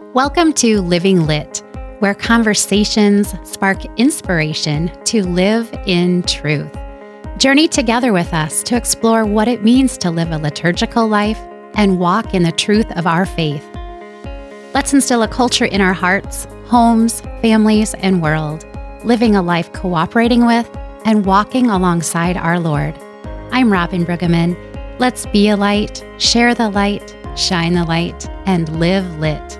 Welcome to Living Lit, where conversations spark inspiration to live in truth. Journey together with us to explore what it means to live a liturgical life and walk in the truth of our faith. Let's instill a culture in our hearts, homes, families, and world, living a life cooperating with and walking alongside our Lord. I'm Robin Brueggemann. Let's be a light, share the light, shine the light, and live lit.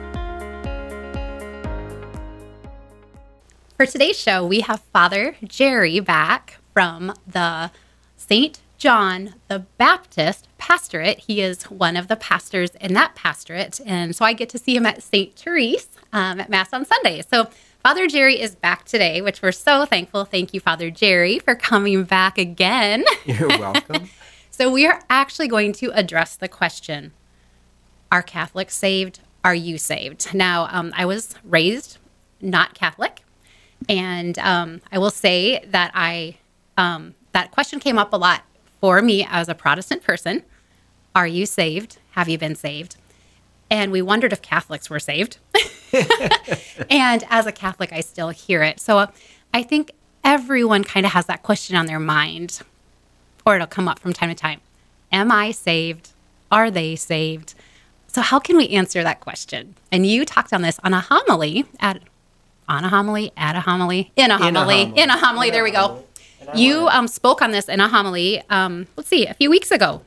For today's show, we have Father Jerry back from the St. John the Baptist pastorate. He is one of the pastors in that pastorate, and so I get to see him at St. Therese at Mass on Sunday. So Father Jerry is back today, which we're so thankful. Thank you, Father Jerry, for coming back again. You're welcome. So we are actually going to address the question, are Catholics saved? Are you saved? Now, I was raised not Catholic. And I will say that that question came up a lot for me as a Protestant person. Are you saved? Have you been saved? And we wondered if Catholics were saved. And as a Catholic, I still hear it. So I think everyone kind of has that question on their mind, or it'll come up from time to time. Am I saved? Are they saved? So how can we answer that question? And you talked on this on a homily there we go. You spoke on this in a homily, a few weeks ago.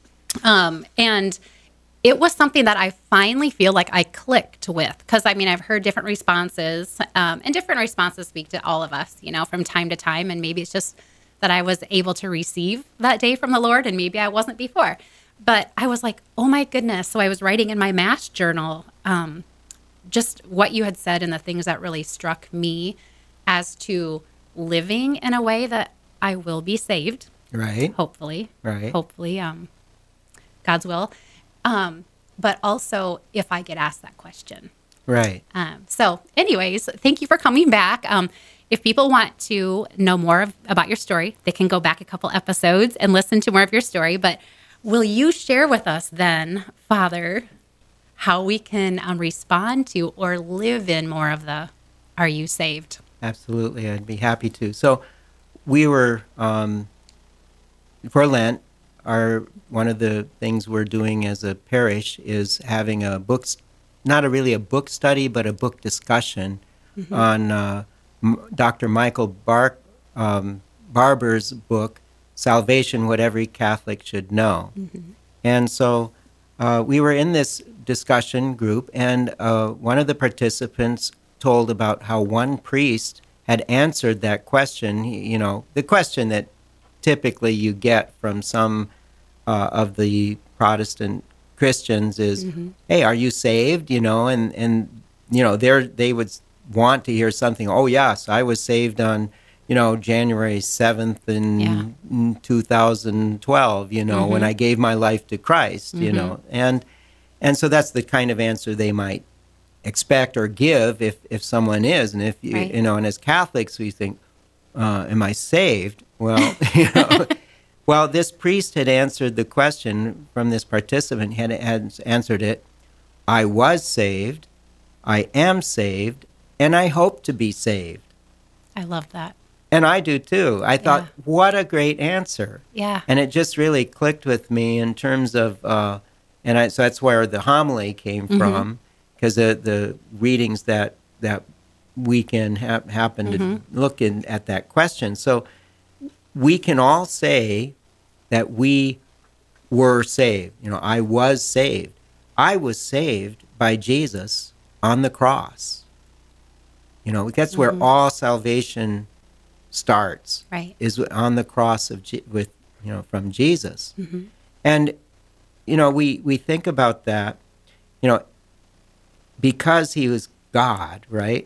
And it was something that I finally feel like I clicked with. Because, I've heard different responses, and different responses speak to all of us, from time to time. And maybe it's just that I was able to receive that day from the Lord, and maybe I wasn't before. But I was like, oh my goodness. So I was writing in my Mass journal, just what you had said and the things that really struck me as to living in a way that I will be saved. Right. Hopefully. Right. Hopefully, God's will. But also if I get asked that question. Right. So anyways, thank you for coming back. If people want to know more about your story, they can go back a couple episodes and listen to more of your story. But will you share with us then, Father, how we can respond to or live in more of the "Are you saved?" Absolutely, I'd be happy to. So we were, for Lent, one of the things we're doing as a parish is having a not really a book study, but a book discussion on Dr. Michael Barber's book, Salvation, What Every Catholic Should Know. Mm-hmm. And so we were in this discussion group, and one of the participants told about how one priest had answered that question, the question that typically you get from some of the Protestant Christians is, hey, are you saved? And they would want to hear something, oh, yes, I was saved on, January 7th in 2012, when I gave my life to Christ, And so that's the kind of answer they might expect or give if someone is. And if you, right. And as Catholics, we think, am I saved? Well, well, this priest had answered the question from this participant, had answered it, I was saved, I am saved, and I hope to be saved. I love that. And I do too. I thought, what a great answer. Yeah. And it just really clicked with me in terms of, so that's where the homily came from, because the readings that weekend happened to look at that question. So we can all say that we were saved. I was saved. I was saved by Jesus on the cross. That's where all salvation starts. Right. Is on the cross from Jesus. And we think about that, because he was God, right?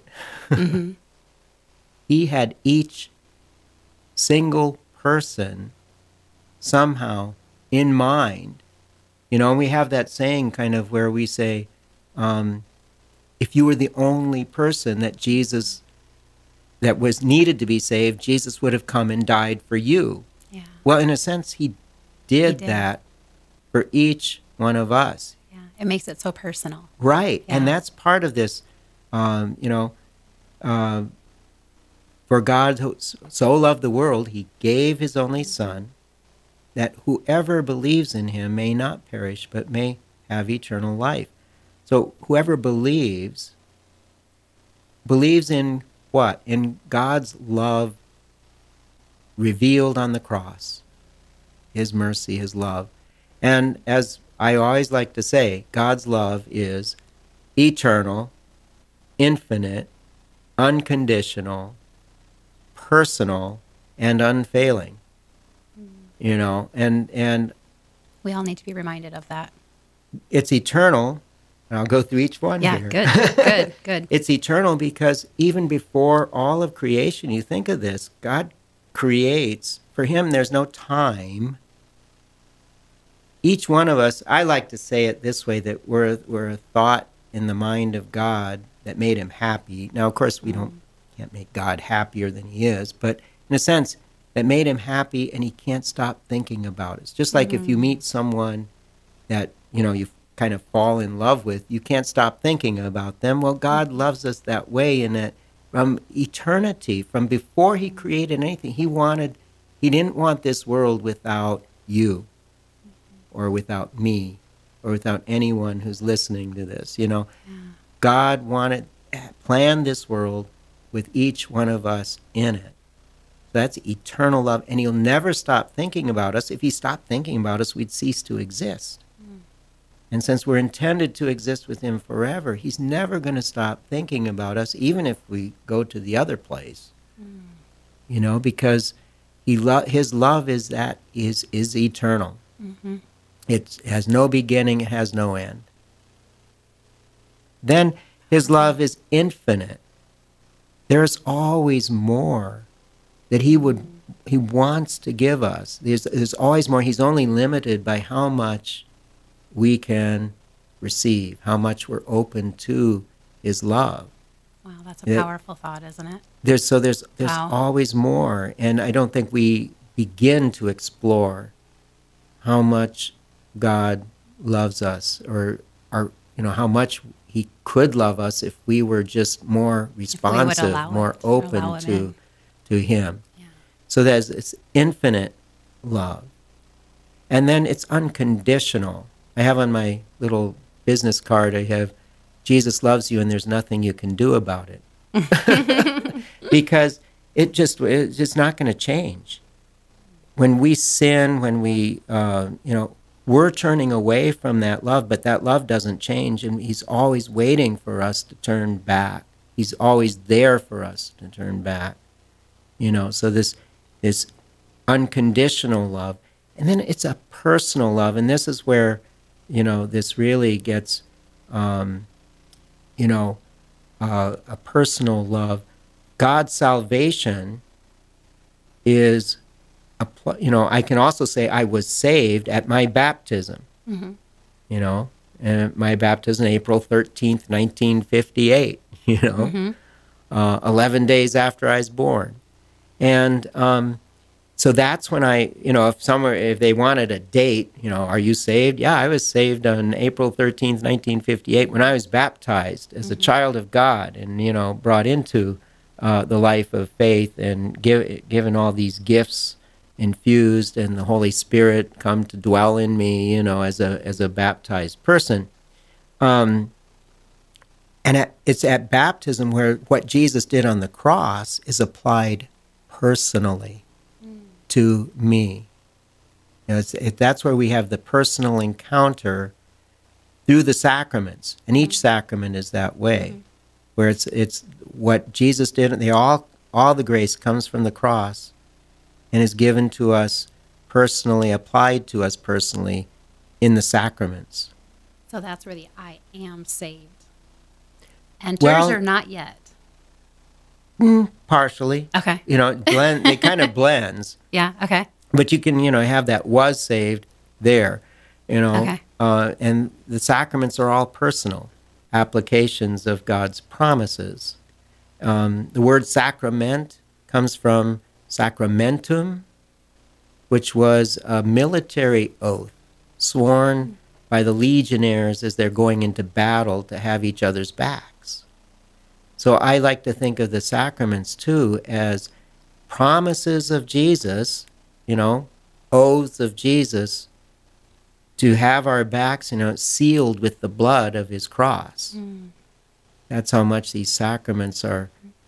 He had each single person somehow in mind. And we have that saying kind of where we say, if you were the only person that was needed to be saved, Jesus would have come and died for you. Yeah. Well, in a sense, he did that for each one of us. Yeah. It makes it so personal. Right. Yeah. And that's part of this, you know, for God so loved the world, he gave his only Son, that whoever believes in him may not perish, but may have eternal life. So whoever believes in what? In God's love revealed on the cross, his mercy, his love. And as I always like to say, God's love is eternal, infinite, unconditional, personal, and unfailing. You know, and We all need to be reminded of that. it's eternal. And I'll go through each one Yeah, here. good. It's eternal because even before all of creation, you think of this, God creates. For him, there's no time. Each one of us, I like to say it this way, that we're a thought in the mind of God that made him happy. Now, of course, we can't make God happier than he is, but in a sense, that made him happy, and he can't stop thinking about us. Just like if you meet someone that, you know, you kind of fall in love with, you can't stop thinking about them. Well, God loves us that way, in that from eternity, from before he created anything, he didn't want this world without you, or without me, or without anyone who's listening to this. You know, God planned this world with each one of us in it. That's eternal love, and he'll never stop thinking about us. If he stopped thinking about us, we'd cease to exist. And since we're intended to exist with him forever, he's never going to stop thinking about us, even if we go to the other place. You know, because his love is eternal. It has no beginning, it has no end. Then his love is infinite. There's always more that he wants to give us. There's always more. He's only limited by how much we can receive, how much we're open to his love. Wow, that's a powerful thought, isn't it? There's Wow. always more, and I don't think we begin to explore how much God loves us, or how much he could love us if we were just more responsive, more open to him. Yeah. So there's this infinite love. And then it's unconditional. I have on my little business card, I have, Jesus loves you and there's nothing you can do about it. Because it's just not going to change. When we sin, when we, we're turning away from that love, but that love doesn't change, and he's always waiting for us to turn back. He's always there for us to turn back. So this unconditional love. And then it's a personal love, and this is where, this really gets, a personal love. God's salvation is, I can also say I was saved at my baptism. And my baptism, April 13th, 1958, 11 days after I was born. And so that's when if they wanted a date, are you saved? Yeah, I was saved on April 13th, 1958, when I was baptized as a child of God and, brought into the life of faith and given all these gifts infused, and the Holy Spirit come to dwell in me, as a baptized person. And it's at baptism where what Jesus did on the cross is applied personally to me. That's where we have the personal encounter through the sacraments, and each sacrament is that way, where it's what Jesus did. And all the grace comes from the cross and is given to us personally, applied to us personally in the sacraments. So that's where the I am saved enters, or not yet? Partially. Okay. It kind of blends. Yeah, okay. But you can, have that was saved there, Okay. And the sacraments are all personal applications of God's promises. The word sacrament comes from sacramentum, which was a military oath sworn by the legionnaires as they're going into battle to have each other's backs. So I like to think of the sacraments too as promises of Jesus, oaths of Jesus to have our backs, sealed with the blood of his cross. That's how much these sacraments are,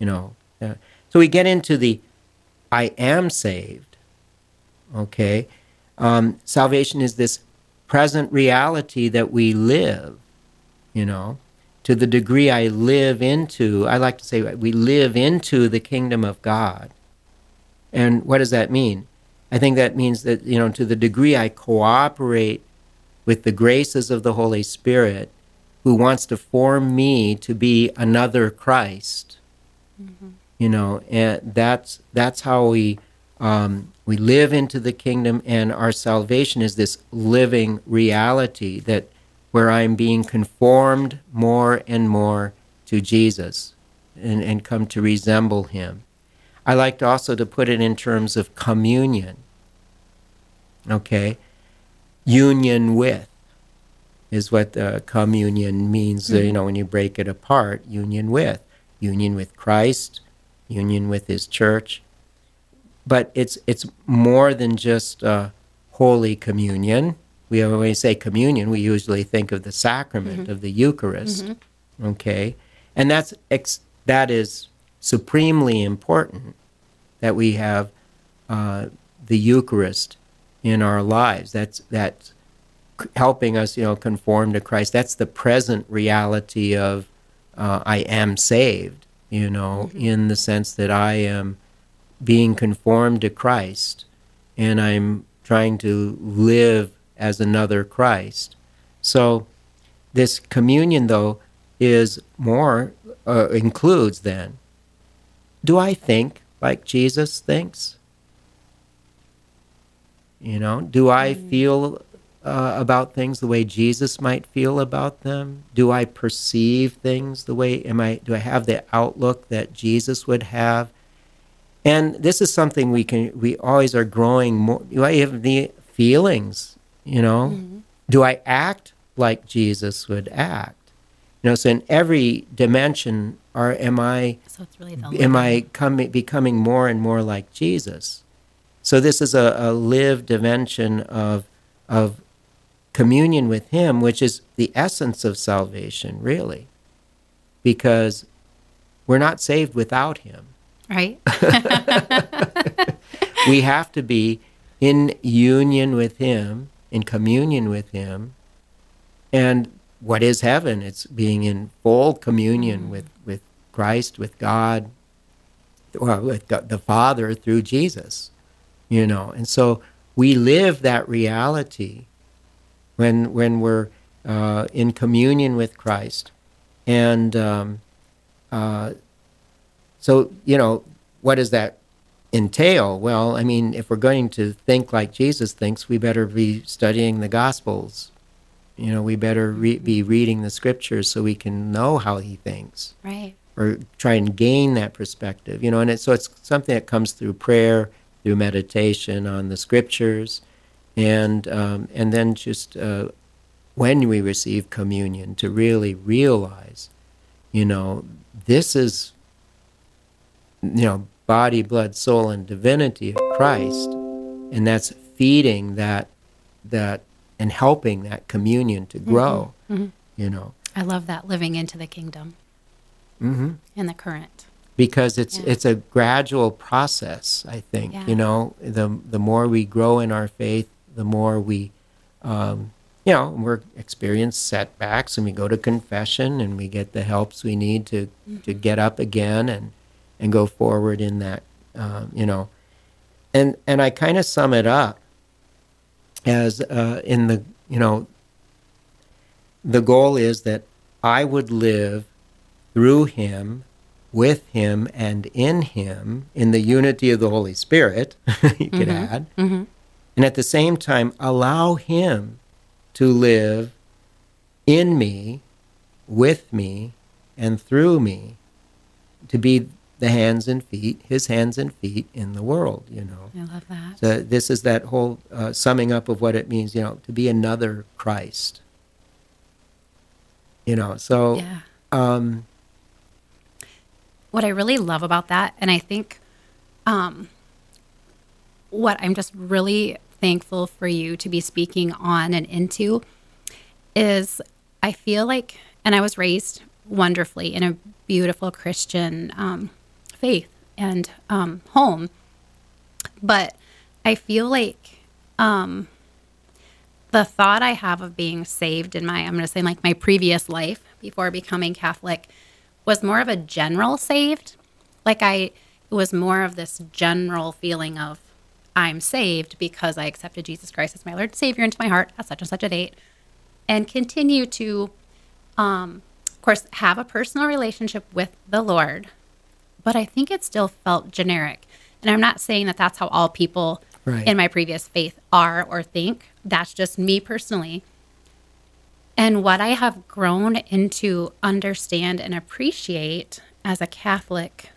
So we get into the I am saved, okay? Salvation is this present reality that we live, to the degree I live into, I like to say we live into the kingdom of God. And what does that mean? I think that means that, to the degree I cooperate with the graces of the Holy Spirit, who wants to form me to be another Christ, and that's how we live into the kingdom, and our salvation is this living reality that where I'm being conformed more and more to Jesus and come to resemble him. I like also to put it in terms of communion. Okay? Union with is what communion means, when you break it apart. Union with Christ, union with his church. But it's more than just Holy Communion. We always say communion, we usually think of the sacrament of the Eucharist. Okay? And that is supremely important, that we have the Eucharist in our lives. That's helping us, conform to Christ. That's the present reality of I am saved, in the sense that I am being conformed to Christ, and I'm trying to live as another Christ. So this communion, though, is more, includes then, do I think like Jesus thinks? Do I feel about things the way Jesus might feel about them? Do I perceive things the way, do I have the outlook that Jesus would have? And this is something we always are growing more. Do I have the feelings, Do I act like Jesus would act? So in every dimension, am I becoming more and more like Jesus? So this is a lived dimension of communion with him, which is the essence of salvation, really, because we're not saved without him. Right. We have to be in union with him, in communion with him. And what is heaven? It's being in full communion with Christ, with God, or with the Father through Jesus, And so we live that reality when we're in communion with Christ. And so, what does that entail? Well, if we're going to think like Jesus thinks, we better be studying the Gospels. We better be reading the Scriptures so we can know how he thinks. Right. Or try and gain that perspective. And so it's something that comes through prayer, through meditation on the Scriptures, and then just when we receive communion, to really realize, this is, body, blood, soul, and divinity of Christ, and that's feeding that and helping that communion to grow. I love that, living into the kingdom in the current. Because it's a gradual process, I think. Yeah. The more we grow in our faith, the more we, we're experience setbacks, and we go to confession, and we get the helps we need to get up again and go forward in that, And I kind of sum it up as in the goal is that I would live through him, with him, and in him, in the unity of the Holy Spirit, you could add, and at the same time allow him to live in me, with me, and through me, to be the hands and feet, his hands and feet in the world, I love that. So this is that whole summing up of what it means, to be another Christ. So Yeah. What I really love about that, and I think what I'm just really thankful for you to be speaking on and into is I feel like, and I was raised wonderfully in a beautiful Christian faith and home, but I feel like the thought I have of being saved in I'm going to say like my previous life before becoming Catholic was more of a general saved. Like it was more of this general feeling of I'm saved because I accepted Jesus Christ as my Lord and Savior into my heart at such and such a date, and continue to, of course, have a personal relationship with the Lord. But I think it still felt generic. And I'm not saying that that's how all people in my previous faith are or think. That's just me personally. And what I have grown into understand and appreciate as a Catholic,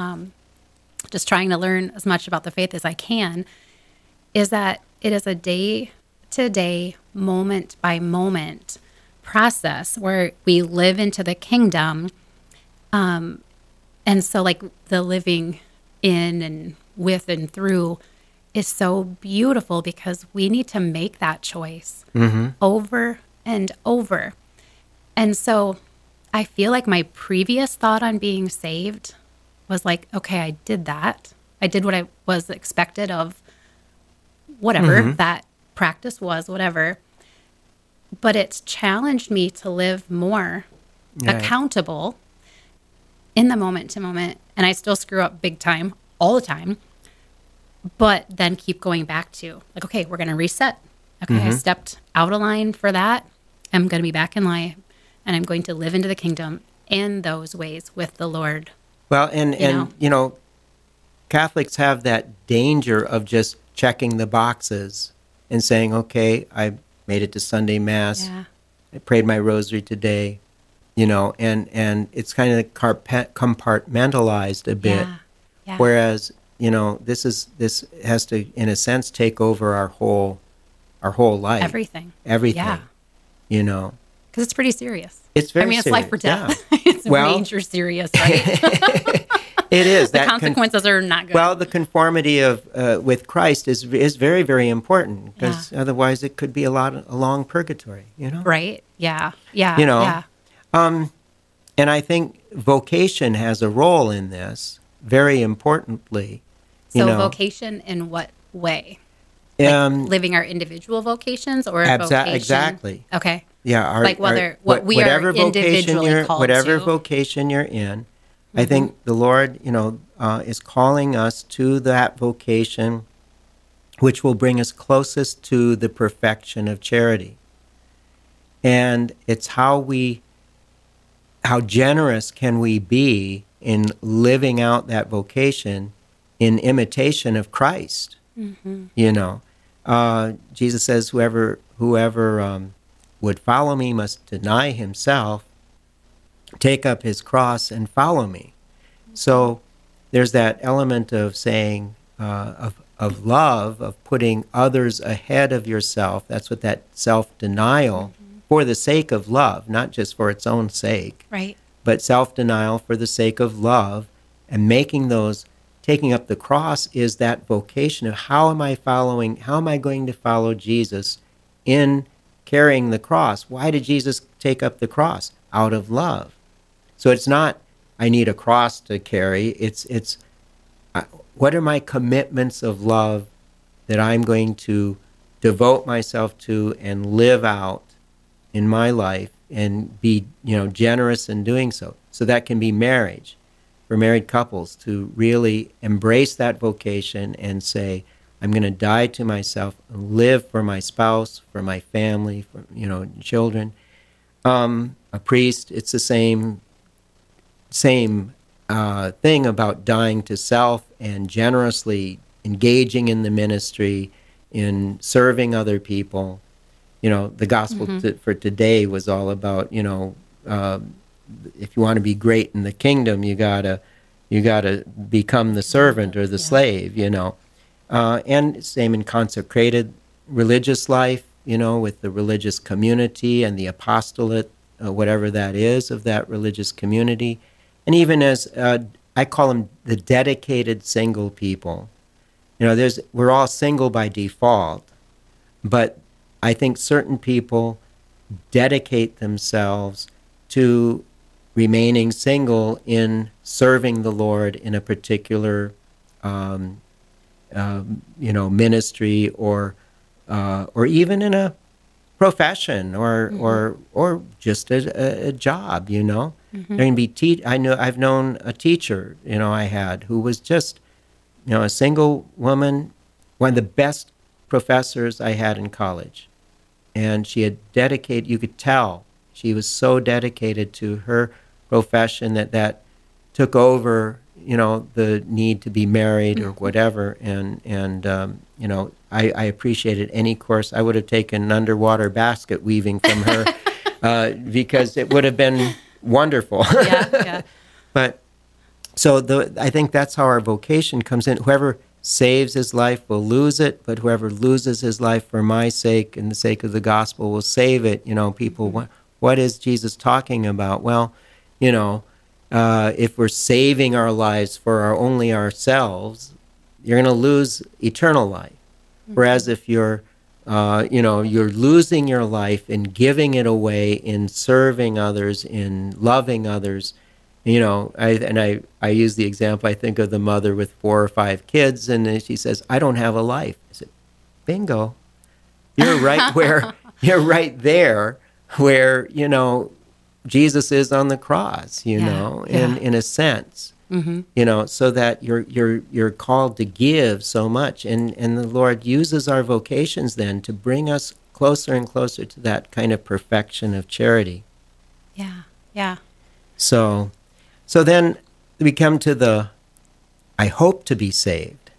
just trying to learn as much about the faith as I can, is that it is a day-to-day, moment-by-moment process where we live into the kingdom. And so like the living in and with and through is so beautiful because we need to make that choice over and over. And so I feel like my previous thought on being saved was like, okay, I did that. I did what I was expected of, whatever that practice was, whatever. But it's challenged me to live more accountable in the moment to moment. And I still screw up big time all the time, but then keep going back to like, okay, we're going to reset. Okay, I stepped out of line for that. I'm going to be back in line, and I'm going to live into the kingdom in those ways with the Lord. Well, and Catholics have that danger of just checking the boxes and saying, okay, I made it to Sunday Mass. Yeah. I prayed my rosary today, and it's kind of compartmentalized a bit. Yeah. Whereas, this has to, in a sense, take over our whole life. Everything. Yeah. Because it's pretty serious. It's very it's serious. life or death. Yeah. It's major serious, right? It is. The consequences are not good. Well, the conformity of with Christ is very, very important because otherwise it could be a long purgatory, Right? Yeah. And I think vocation has a role in this very importantly. So vocation in what way? Like living our individual vocations or vocation? Exactly. Okay. Yeah. We are individually called whatever to. vocation you're in, I think the Lord, is calling us to that vocation, which will bring us closest to the perfection of charity. And it's how generous can we be in living out that vocation in imitation of Christ. Jesus says, whoever would follow me must deny himself, take up his cross, and follow me. So there's that element of saying, of love, of putting others ahead of yourself. That's what that self-denial for the sake of love, not just for its own sake, right? But self-denial for the sake of love, and taking up the cross is that vocation of how am I going to follow Jesus in carrying the cross? Why did Jesus take up the cross? Out of love. So it's not, I need a cross to carry. It's what are my commitments of love that I'm going to devote myself to and live out in my life and be, generous in doing so. So that can be marriage. For married couples to really embrace that vocation and say, I'm going to die to myself and live for my spouse, for my family, for children. A priest, it's the same thing about dying to self and generously engaging in the ministry, in serving other people. The gospel for today was all about, if you want to be great in the kingdom, you gotta become the servant or the slave, and same in consecrated religious life, with the religious community and the apostolate whatever that is, of that religious community. And even as I call them the dedicated single people. We're all single by default, but I think certain people dedicate themselves to remaining single in serving the Lord in a particular, ministry, or even in a profession, or just a job. There can be I've known a teacher I had who was just a single woman, one of the best professors I had in college, and she had dedicated. You could tell she was so dedicated to her profession that took over the need to be married or whatever, and I appreciated any course. I would have taken underwater basket weaving from her because it would have been wonderful. Yeah. But so I think that's how our vocation comes in. Whoever saves his life will lose it, but whoever loses his life for my sake and the sake of the gospel will save it. People, what is Jesus talking about? Well, if we're saving our lives for only ourselves, you're going to lose eternal life. Whereas if you're losing your life and giving it away in serving others, in loving others, I use the example, I think of the mother with 4 or 5 kids, and then she says, I don't have a life. I said, bingo. You're right you're right there where, Jesus is on the cross, in a sense. So that you're called to give so much, and the Lord uses our vocations then to bring us closer and closer to that kind of perfection of charity. Yeah. So then we come to the I hope to be saved.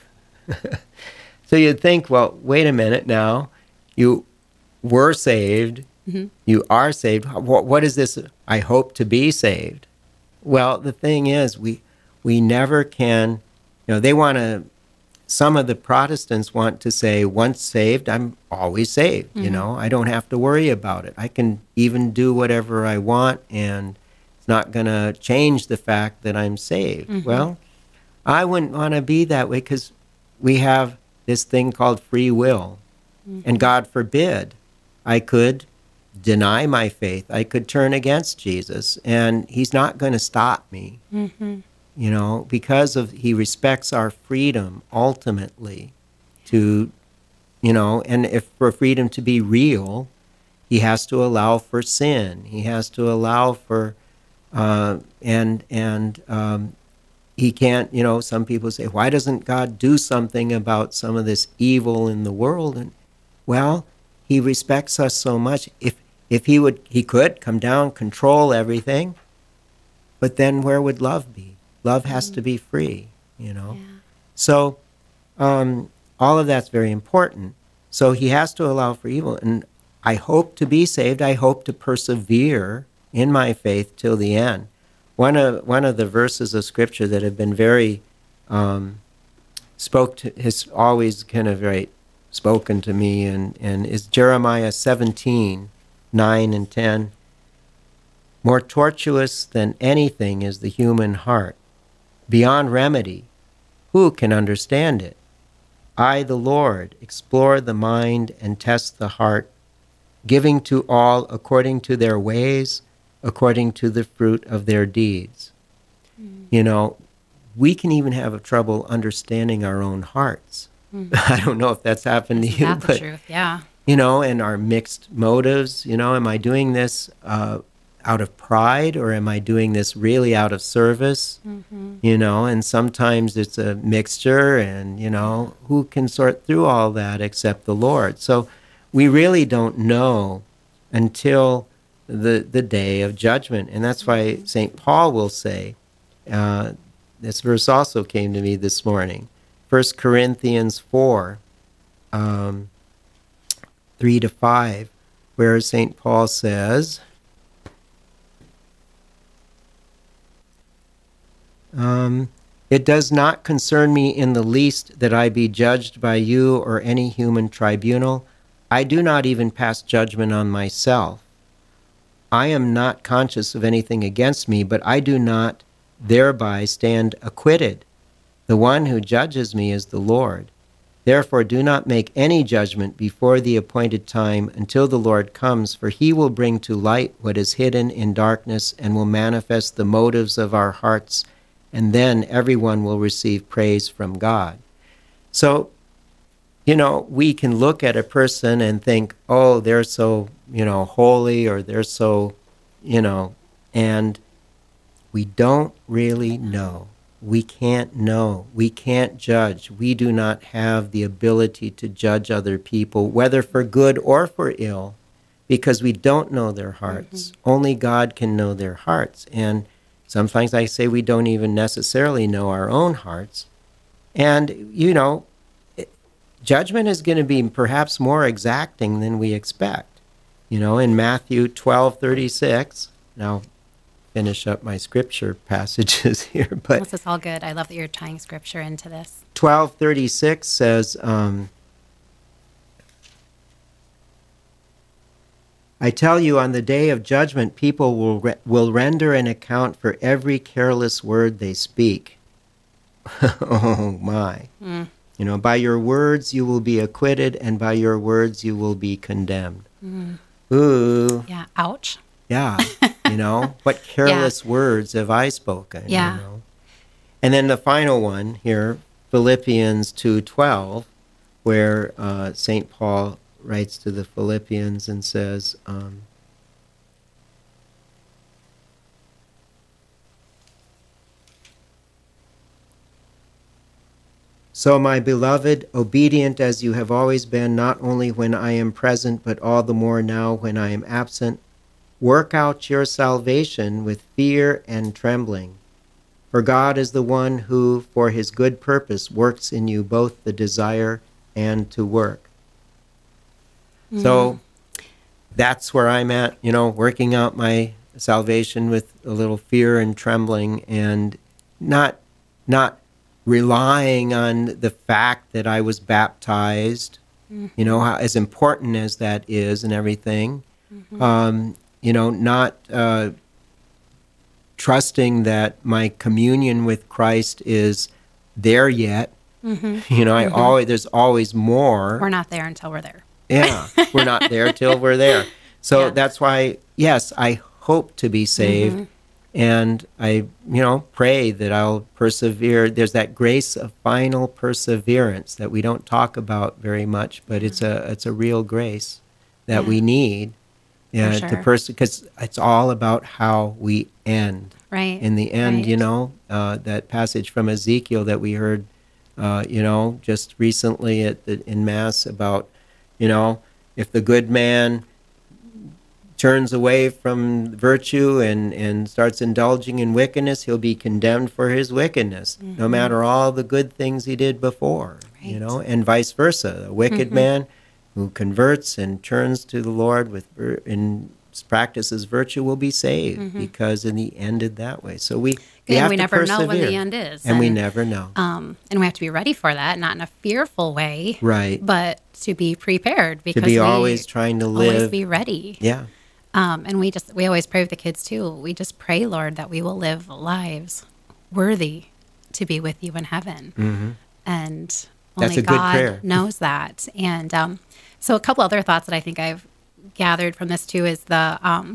So you'd think, well, wait a minute now, you were saved, you are saved. What is this? I hope to be saved. Well, the thing is, we never can, they want to, some of the Protestants want to say, once saved, I'm always saved. I don't have to worry about it. I can even do whatever I want, and it's not going to change the fact that I'm saved. Well, I wouldn't want to be that way, because we have this thing called free will. And God forbid, I could deny my faith. I could turn against Jesus, and he's not going to stop me. Because he respects our freedom ultimately to, and if for freedom to be real, he has to allow for sin. He has to allow for, he can't, some people say, why doesn't God do something about some of this evil in the world? And well, he respects us so much. If he would, he could come down, control everything, but then where would love be? Love has to be free, Yeah. So all of that's very important. So he has to allow for evil. And I hope to be saved. I hope to persevere in my faith till the end. One of the verses of Scripture that have been very has always kind of very spoken to me, and is Jeremiah 17:9 and 10. More tortuous than anything is the human heart. Beyond remedy, who can understand it? I, the Lord, explore the mind and test the heart, giving to all according to their ways, according to the fruit of their deeds. We can even have trouble understanding our own hearts. I don't know if that's happened to you, but the truth? Yeah. And our mixed motives. Am I doing this out of pride, or am I doing this really out of service? And sometimes it's a mixture, and who can sort through all that except the Lord? So we really don't know until the day of judgment. And that's why St. Paul will say, this verse also came to me this morning, 1 Corinthians 4, 3-5, where St. Paul says, it does not concern me in the least that I be judged by you or any human tribunal. I do not even pass judgment on myself. I am not conscious of anything against me, but I do not thereby stand acquitted. The one who judges me is the Lord. Therefore do not make any judgment before the appointed time until the Lord comes, for he will bring to light what is hidden in darkness and will manifest the motives of our hearts, and then everyone will receive praise from God. So, we can look at a person and think, oh, they're so, holy, or they're so, and we don't really know. We can't know. We can't judge. We do not have the ability to judge other people, whether for good or for ill, because we don't know their hearts. Only God can know their hearts. And sometimes I say we don't even necessarily know our own hearts. And, judgment is going to be perhaps more exacting than we expect. In Matthew 12:36, now finish up my scripture passages here, but This is all good. I love that you're tying scripture into this. 12:36 says, I tell you, on the day of judgment, people will render an account for every careless word they speak. Oh, my. By your words you will be acquitted, and by your words you will be condemned. Ooh. Yeah, ouch. Yeah. What careless words have I spoken? Yeah. And then the final one here, Philippians 2:12, where St. Paul writes to the Philippians and says, so, my beloved, obedient as you have always been, not only when I am present, but all the more now when I am absent, work out your salvation with fear and trembling. For God is the one who, for his good purpose, works in you both the desire and to work. So that's where I'm at, working out my salvation with a little fear and trembling, and not relying on the fact that I was baptized, as important as that is and everything. Not trusting that my communion with Christ is there yet. There's always more. We're not there until we're there. Yeah, we're not there till we're there. So that's why, yes, I hope to be saved. And I, pray that I'll persevere. There's that grace of final perseverance that we don't talk about very much, but it's a real grace that we need because it's all about how we end. Right. In the end, that passage from Ezekiel that we heard, just recently in Mass about, if the good man turns away from virtue and starts indulging in wickedness, he'll be condemned for his wickedness, no matter all the good things he did before, and vice versa. A wicked man who converts and turns to the Lord and practices virtue will be saved because in the end it that way. So we have to never persevere. know when the end is. And we never know. And we have to be ready for that, not in a fearful way, right? But to be prepared, because to be always trying to live. Always be ready. Yeah. And we always pray with the kids too. We just pray, Lord, that we will live lives worthy to be with you in heaven. And only God knows that. And so a couple other thoughts that I think I've gathered from this too is the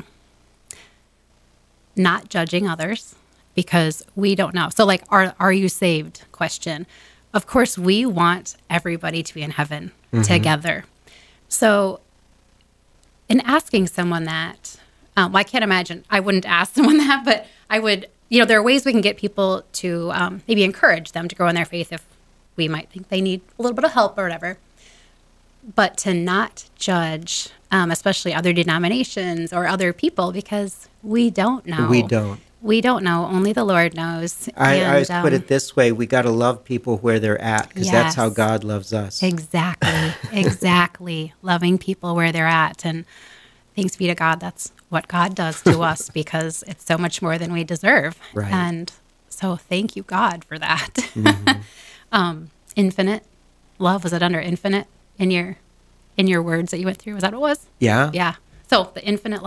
not judging others, because we don't know. So like, are you saved question. Of course, we want everybody to be in heaven together. So in asking someone that, I can't imagine, I wouldn't ask someone that, but I would, there are ways we can get people to maybe encourage them to grow in their faith if we might think they need a little bit of help or whatever. But to not judge, especially other denominations or other people, because we don't know. We don't know. Only the Lord knows. I always put it this way. We got to love people where they're at, because that's how God loves us. Exactly. Exactly. Loving people where they're at. And thanks be to God, that's what God does to us, because it's so much more than we deserve. Right. And so thank you, God, for that. Infinite love, was it under infinite in your words that you went through? Was that what it was? Yeah. Yeah. So the infinite love.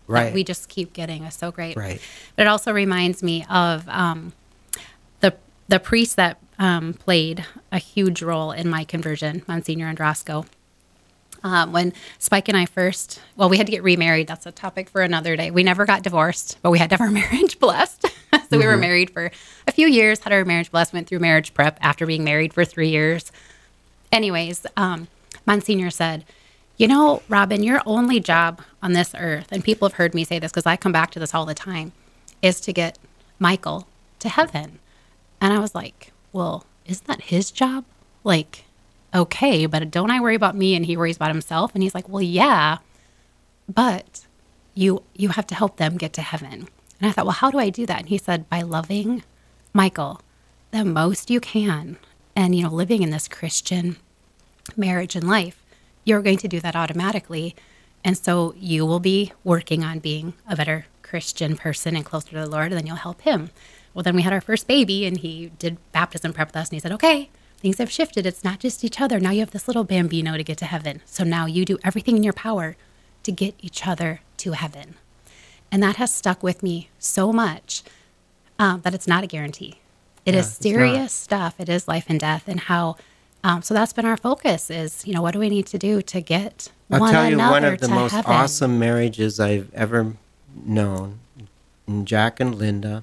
Right. that we just keep getting is so great. Right. But it also reminds me of the priest that played a huge role in my conversion, Monsignor Andrasco. When Spike and I we had to get remarried. That's a topic for another day. We never got divorced, but we had to have our marriage blessed. So we were married for a few years, had our marriage blessed, went through marriage prep after being married for 3 years. Anyways, Monsignor said, Robin, your only job on this earth, and people have heard me say this because I come back to this all the time, is to get Michael to heaven. And I was like, well, isn't that his job? Like, okay, but don't I worry about me and he worries about himself? And he's like, well, yeah, but you have to help them get to heaven. And I thought, well, how do I do that? And he said, by loving Michael the most you can. And, living in this Christian marriage and life, you're going to do that automatically. And so you will be working on being a better Christian person and closer to the Lord, and then you'll help him. Well, then we had our first baby, and he did baptism prep with us, and he said, okay, things have shifted. It's not just each other. Now you have this little bambino to get to heaven. So now you do everything in your power to get each other to heaven. And that has stuck with me so much that it's not a guarantee. It is serious stuff. It is life and death. And how, so that's been our focus is, what do we need to do to get I'll one tell you another one of the to most heaven? awesome marriages I've ever known, Jack and Linda.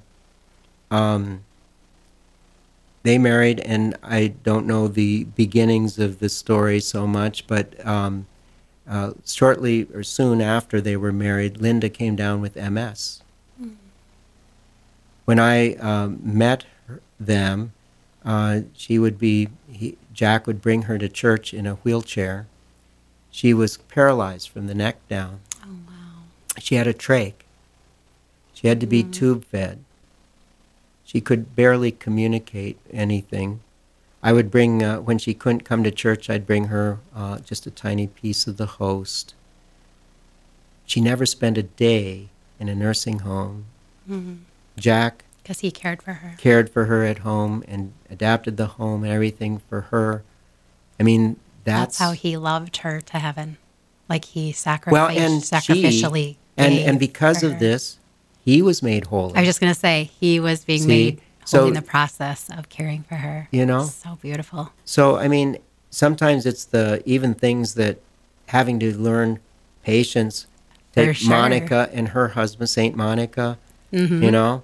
They married, and I don't know the beginnings of the story so much, but shortly or soon after they were married, Linda came down with MS. Mm-hmm. When I met them, Jack would bring her to church in a wheelchair. She was paralyzed from the neck down. Oh, wow. She had a trach. She had to be tube fed. She could barely communicate anything. I would bring, when she couldn't come to church, I'd bring her just a tiny piece of the host. She never spent a day in a nursing home. Mm-hmm. Jack, because he cared for her at home and adapted the home and everything for her. I mean, that's how he loved her to heaven. Like he sacrificially. And because of this, he was made holy. I was just going to say, he was being made holy in the process of caring for her. So beautiful. So, I mean, sometimes it's even things that having to learn patience. Take Monica and her husband, Saint Monica, and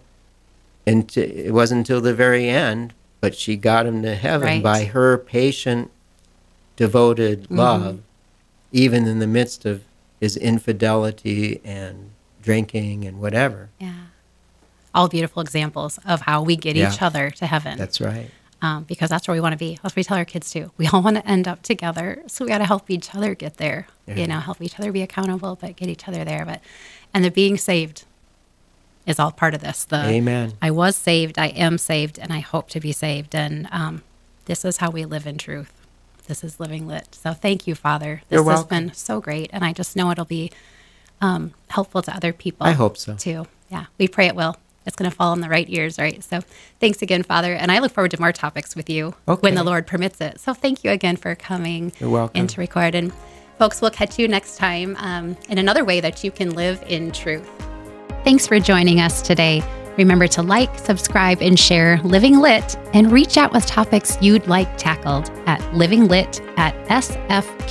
it wasn't until the very end, but she got him to heaven by her patient, devoted love, even in the midst of his infidelity and drinking and whatever. Yeah. All beautiful examples of how we get each other to heaven. That's right. Because that's where we want to be. That's what we tell our kids too. We all want to end up together, so we got to help each other get there. Help each other be accountable, but get each other there. And the being saved is all part of this. Amen. I was saved, I am saved, and I hope to be saved. And this is how we live in truth. This is Living Lit. So thank you, Father. This has been so great, and I just know it'll be helpful to other people. I hope so. Too. Yeah, we pray it will. It's going to fall in the right ears, right? So thanks again, Father. And I look forward to more topics with you when the Lord permits it. So thank you again for coming in to record. And folks, we'll catch you next time in another way that you can live in truth. Thanks for joining us today. Remember to like, subscribe, and share Living Lit, and reach out with topics you'd like tackled at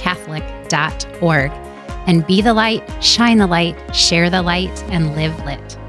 livinglit@sfcatholic.org. And be the light, shine the light, share the light, and live lit.